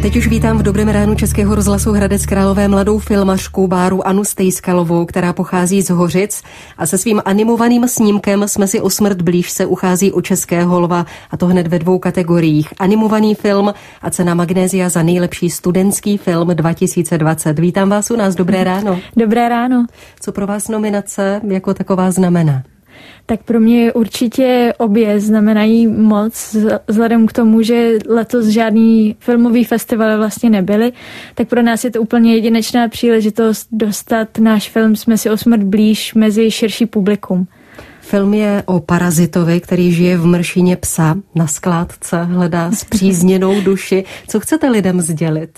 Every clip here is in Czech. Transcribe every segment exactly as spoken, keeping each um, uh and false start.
teď už vítám v Dobrém ránu Českého rozhlasu Hradec Králové mladou filmařku Báru Annu Stejskalovou, která pochází z Hořic a se svým animovaným snímkem Jsme si o smrt blíž se uchází o Českého lva, a to hned ve dvou kategoriích. Animovaný film a cena Magnézia za nejlepší studentský film dva tisíce dvacet. Vítám vás u nás, dobré ráno. Dobré ráno. Co pro vás nominace jako taková znamená? Tak pro mě určitě obě znamenají moc, vzhledem k tomu, že letos žádný filmový festival vlastně nebyly, tak pro nás je to úplně jedinečná příležitost dostat náš film Jsme si o smrt blíž mezi širší publikum. Film je o parazitovi, který žije v mršině psa, na skládce hledá spřízněnou duši. Co chcete lidem sdělit?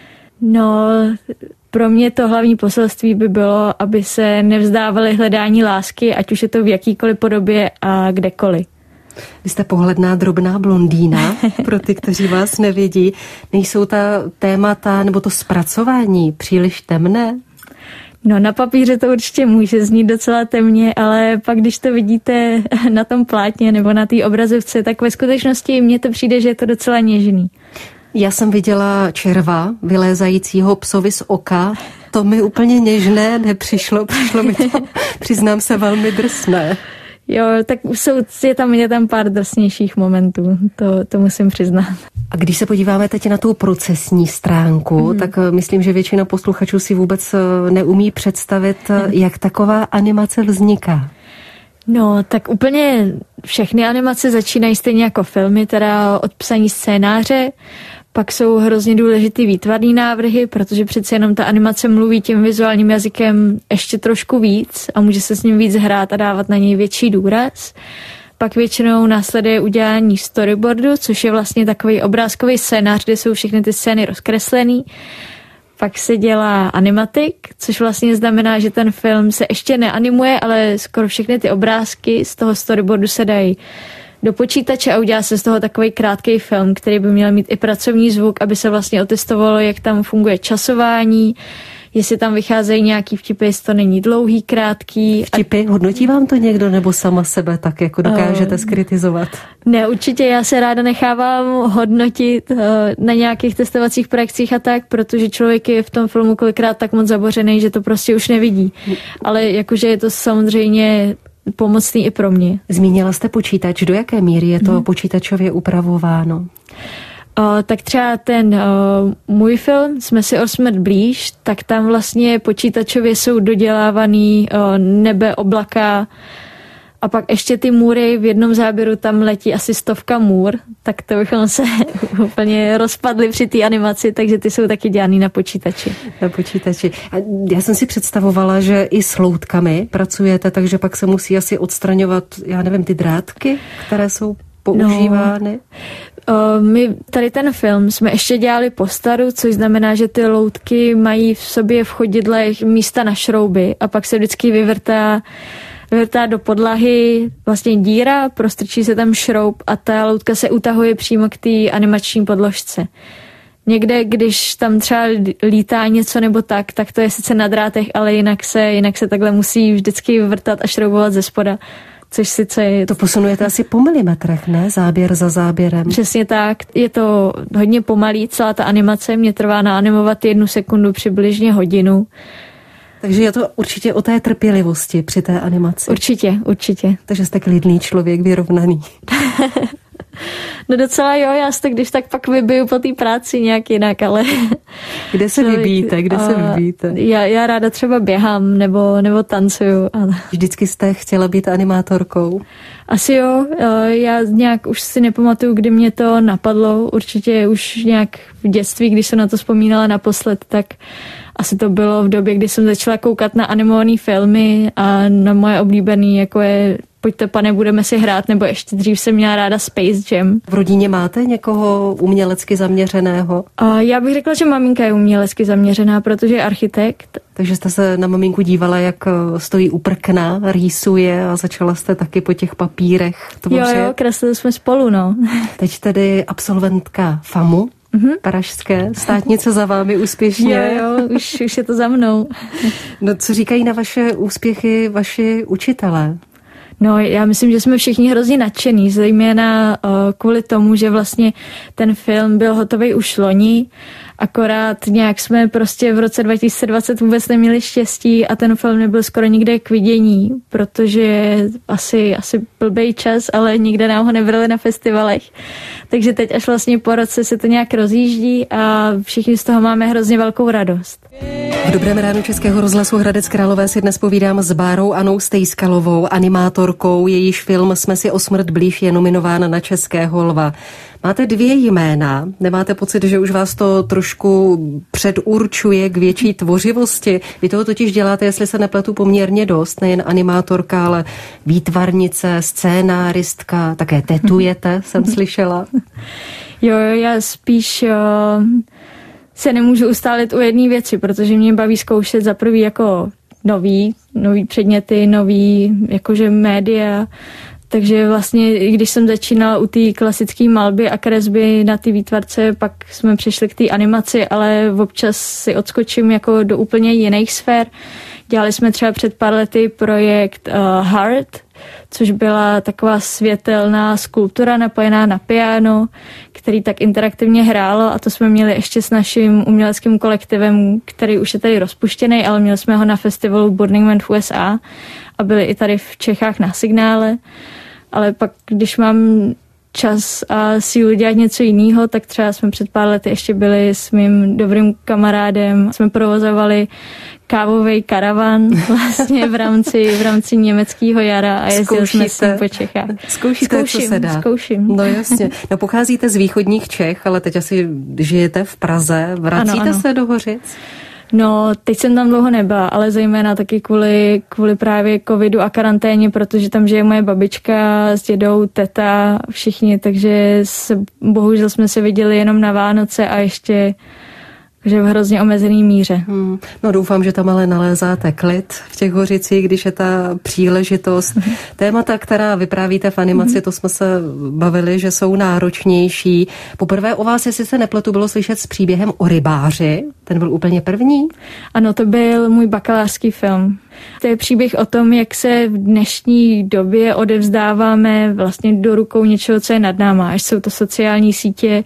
No, pro mě to hlavní poselství by bylo, aby se nevzdávali hledání lásky, ať už je to v jakýkoliv podobě a kdekoliv. Vy jste pohledná drobná blondýna, pro ty, kteří vás nevědí. Nejsou ta témata nebo to zpracování příliš temné? No, na papíře to určitě může znít docela temně, ale pak, když to vidíte na tom plátně nebo na té obrazovce, tak ve skutečnosti mně to přijde, že je to docela něžný. Já jsem viděla červa vylézajícího psovi z oka. To mi úplně něžné nepřišlo. Přišlo mi to, přiznám se, velmi drsné. Jo, tak jsou, je tam, je tam pár drsnějších momentů, to, to musím přiznat. A když se podíváme teď na tu procesní stránku, mm. tak myslím, že většina posluchačů si vůbec neumí představit, jak taková animace vzniká. No, tak úplně všechny animace začínají stejně jako filmy, teda od psaní scénáře. Pak jsou hrozně důležitý výtvarný návrhy, protože přece jenom ta animace mluví tím vizuálním jazykem ještě trošku víc a může se s ním víc hrát a dávat na něj větší důraz. Pak většinou následuje udělání storyboardu, což je vlastně takový obrázkový scénář, kde jsou všechny ty scény rozkreslený. Pak se dělá animatik, což vlastně znamená, že ten film se ještě neanimuje, ale skoro všechny ty obrázky z toho storyboardu se dají do počítače a udělá se z toho takový krátký film, který by měl mít i pracovní zvuk, aby se vlastně otestovalo, jak tam funguje časování, jestli tam vycházejí nějaký vtipy, jestli to není dlouhý, krátký. Vtipy? Hodnotí vám to někdo nebo sama sebe tak, jako dokážete skritizovat? Ne, určitě já se ráda nechávám hodnotit na nějakých testovacích projekcích a tak, protože člověk je v tom filmu kolikrát tak moc zabořený, že to prostě už nevidí. Ale jakože je to samozřejmě pomocný i pro mě. Zmínila jste počítač. Do jaké míry je to hmm. počítačově upravováno? Uh, tak třeba ten uh, můj film Jsme si o smrt blíž, tak tam vlastně počítačově jsou dodělávaný uh, nebe, oblaka a pak ještě ty můry, v jednom záběru tam letí asi stovka můr, tak to bychom se úplně rozpadli při té animaci, takže ty jsou taky dělaný na počítači. Na počítači. A já jsem si představovala, že i s loutkami pracujete, takže pak se musí asi odstraňovat, já nevím, ty drátky, které jsou používány. No, my tady ten film jsme ještě dělali po staru, což znamená, že ty loutky mají v sobě v chodidlech místa na šrouby a pak se vždycky vyvrtá vyvrtá do podlahy vlastně díra, prostrčí se tam šroub a ta loutka se utahuje přímo k té animační podložce. Někde, když tam třeba lítá něco nebo tak, tak to je sice na drátech, ale jinak se, jinak se takhle musí vždycky vyvrtat a šroubovat ze spoda. Což sice je... To posunujete asi po milimetrech, ne? Záběr za záběrem. Přesně tak. Je to hodně pomalý, celá ta animace. Mě trvá naanimovat jednu sekundu, přibližně hodinu. Takže je to určitě o té trpělivosti při té animaci. Určitě, určitě. Takže jste klidný člověk, vyrovnaný. No docela jo, já si to když tak pak vybiju po té práci nějak jinak, ale... Kde se člověk, vybíjíte, kde se vybíjíte? Já, já ráda třeba běhám nebo, nebo tancuju. Vždycky jste chtěla být animátorkou? Asi jo, já nějak už si nepamatuju, kdy mě to napadlo, určitě už nějak v dětství, když jsem na to vzpomínala naposled, tak asi to bylo v době, kdy jsem začala koukat na animované filmy a na moje oblíbený, jako je Pojďte, pane, budeme si hrát, nebo ještě dřív jsem měla ráda Space Jam. V rodině máte někoho umělecky zaměřeného? A já bych řekla, že maminka je umělecky zaměřená, protože je architekt. Takže jste se na maminku dívala, jak stojí u prkna, rýsuje a začala jste taky po těch papírech tvořit. Jo, jo, kreslili jsme spolu, no. Teď tedy absolventka FAMu. Mm-hmm. Pražské, státnice za vámi úspěšně. Jo, jo, už, už je to za mnou. No, co říkají na vaše úspěchy vaši učitelé? No, já myslím, že jsme všichni hrozně nadšení, zejména uh, kvůli tomu, že vlastně ten film byl hotový už loni, akorát nějak jsme prostě v roce dva tisíce dvacet vůbec neměli štěstí a ten film nebyl skoro nikde k vidění, protože asi, asi blbej čas, ale nikde nám ho nebrali na festivalech. Takže teď až vlastně po roce se to nějak rozjíždí a všichni z toho máme hrozně velkou radost. V Dobrém ránu Českého rozhlasu Hradec Králové si dnes povídám s Bárou Annou Stejskalovou, animátorkou, jejíž film Jsme si o smrt blíž je nominován na Českého lva. Máte dvě jména, nemáte pocit, že už vás to trošku předurčuje k větší tvořivosti? Vy toho totiž děláte, jestli se nepletu, poměrně dost, nejen animátorka, ale výtvarnice, scénáristka, také tetujete, jsem slyšela. Jo, já spíš uh, se nemůžu ustálit u jedné věci, protože mě baví zkoušet za prvý jako nový, nový předměty, nový jakože média. Takže vlastně, i když jsem začínala u té klasické malby a kresby na ty výtvarce, pak jsme přišli k té animaci, ale občas si odskočím jako do úplně jiných sfér. Dělali jsme třeba před pár lety projekt uh, Heart, což byla taková světelná skulptura napojená na piano, který tak interaktivně hrálo a to jsme měli ještě s naším uměleckým kolektivem, který už je tady rozpuštěný, ale měli jsme ho na festivalu Burning Man v U S A a byli i tady v Čechách na Signále. Ale pak, když mám čas a sílu dělat něco jiného, tak třeba jsme před pár lety ještě byli s mým dobrým kamarádem, jsme provozovali kávový karavan vlastně v rámci, v rámci německého jara a jezdili jsme s ním po Čechách. Zkoušíte, zkouším, co se dá. Zkouším. No jasně. No, pocházíte z východních Čech, ale teď asi žijete v Praze. Vracíte ano, ano. se do Hořic? No, teď jsem tam dlouho nebyla, ale zejména taky kvůli, kvůli právě covidu a karanténě, protože tam žije moje babička s dědou, teta, všichni, takže se, bohužel jsme se viděli jenom na Vánoce a ještě že v hrozně omezený míře. Hmm. No doufám, že tam ale nalézáte klid v těch Hořicích, když je ta příležitost. Mm-hmm. Témata, která vyprávíte v animaci, mm-hmm. to jsme se bavili, že jsou náročnější. Poprvé o vás, jestli se nepletu, bylo slyšet s příběhem o rybáři. Ten byl úplně první? Ano, to byl můj bakalářský film. To je příběh o tom, jak se v dnešní době odevzdáváme vlastně do rukou něčeho, co je nad náma, až jsou to sociální sítě,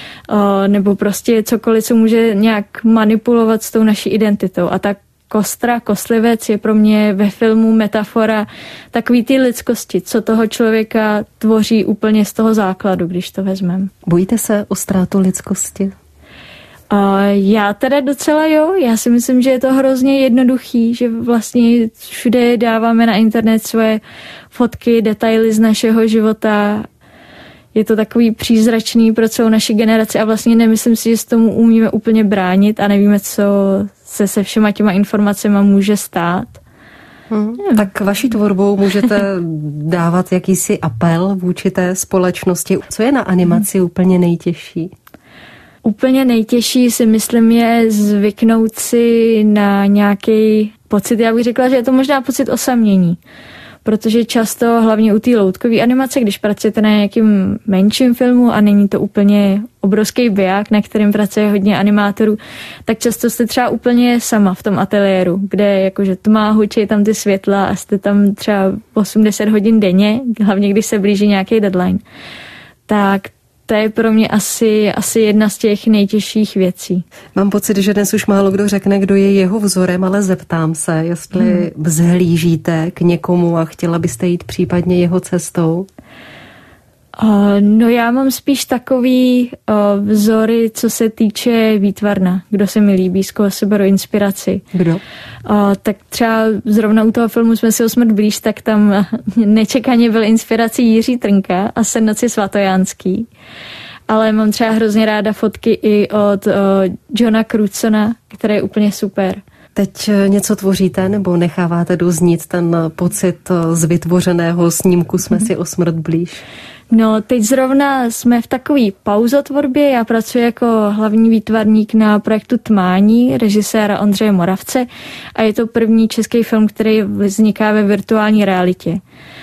nebo prostě cokoliv, co může nějak manipulovat s tou naší identitou. A ta kostra, kostlivec je pro mě ve filmu metafora takový ty lidskosti, co toho člověka tvoří úplně z toho základu, když to vezmeme. Bojíte se o ztrátu lidskosti? Uh, já teda docela jo, já si myslím, že je to hrozně jednoduchý, že vlastně všude dáváme na internet svoje fotky, detaily z našeho života. Je to takový přízračný pro celou naši generaci a vlastně nemyslím si, že s tomu umíme úplně bránit a nevíme, co se se všema těma informacemi může stát. Hmm. Tak vaší tvorbou můžete dávat jakýsi apel vůči té společnosti. Co je na animaci hmm. úplně nejtěžší? Úplně nejtěžší si myslím je zvyknout si na nějaký pocit, já bych řekla, že je to možná pocit osamění. Protože často, hlavně u té loutkové animace, když pracujete na nějakým menším filmu a není to úplně obrovský biják, na kterém pracuje hodně animátorů, tak často jste třeba úplně sama v tom ateliéru, kde jakože tma, hučí tam ty světla a jste tam třeba osmdesát hodin denně, hlavně když se blíží nějaký deadline. Tak to je pro mě asi, asi jedna z těch nejtěžších věcí. Mám pocit, že dnes už málo kdo řekne, kdo je jeho vzorem, ale zeptám se, jestli hmm. vzhlížíte k někomu a chtěla byste jít případně jeho cestou? Uh, no já mám spíš takový uh, vzory, co se týče výtvarna. Kdo se mi líbí, z koho se beru inspiraci. Kdo? Uh, tak třeba zrovna u toho filmu Jsme si o smrt blíž, tak tam nečekaně byl inspirací Jiří Trnka a Sednoci Svatojánský. Ale mám třeba hrozně ráda fotky i od uh, Johna Crudsona, který je úplně super. Teď něco tvoříte nebo necháváte doznít ten pocit z vytvořeného snímku Jsme si o smrt blíž? No, teď zrovna jsme v takové pauzotvorbě. Já pracuji jako hlavní výtvarník na projektu Tmání režiséra Ondřeje Moravce a je to první český film, který vzniká ve virtuální realitě.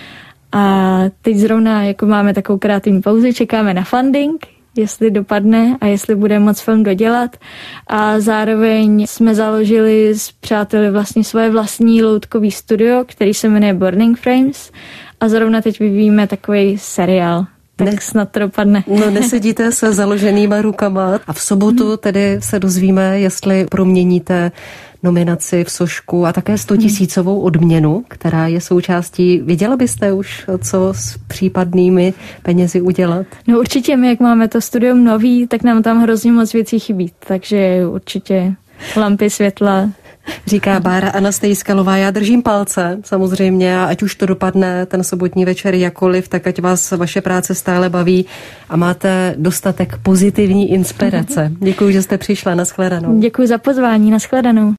A teď zrovna jako máme takovou kreativní pauzu, čekáme na funding, jestli dopadne a jestli bude moc film dodělat. A zároveň jsme založili s přáteli vlastně svoje vlastní loutkový studio, který se jmenuje Burning Frames a zrovna teď vyvíjíme takový seriál. Tak ne, snad to dopadne. No, nesedíte se založenýma rukama a v sobotu tedy se dozvíme, jestli proměníte nominaci v Sošku a také stotisícovou odměnu, která je součástí. Věděla byste už, co s případnými penězi udělat? No určitě, my jak máme to studium nový, tak nám tam hrozně moc věcí chybí, takže určitě lampy, světla. Říká Bára Anastejskalová. Já držím palce samozřejmě a ať už to dopadne ten sobotní večer jakoliv, tak ať vás vaše práce stále baví a máte dostatek pozitivní inspirace. Děkuji, že jste přišla. Nashledanou. Děkuji za pozvání. Nashledanou.